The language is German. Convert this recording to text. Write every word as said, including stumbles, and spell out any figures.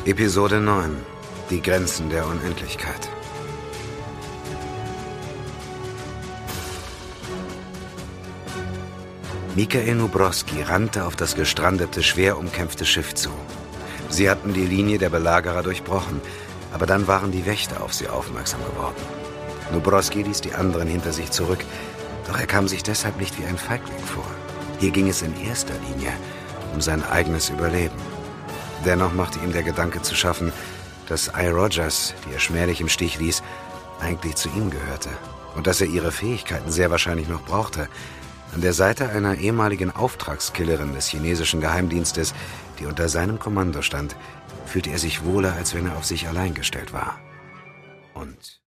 Episode neun. Die Grenzen der Unendlichkeit. Mikael Nubrowski rannte auf das gestrandete, schwer umkämpfte Schiff zu. Sie hatten die Linie der Belagerer durchbrochen, aber dann waren die Wächter auf sie aufmerksam geworden. Nubrowski ließ die anderen hinter sich zurück, doch er kam sich deshalb nicht wie ein Feigling vor. Hier ging es in erster Linie um sein eigenes Überleben. Dennoch machte ihm der Gedanke zu schaffen, dass I. Rogers, die er schmählich im Stich ließ, eigentlich zu ihm gehörte und dass er ihre Fähigkeiten sehr wahrscheinlich noch brauchte. An der Seite einer ehemaligen Auftragskillerin des chinesischen Geheimdienstes, die unter seinem Kommando stand, fühlte er sich wohler, als wenn er auf sich allein gestellt war. Und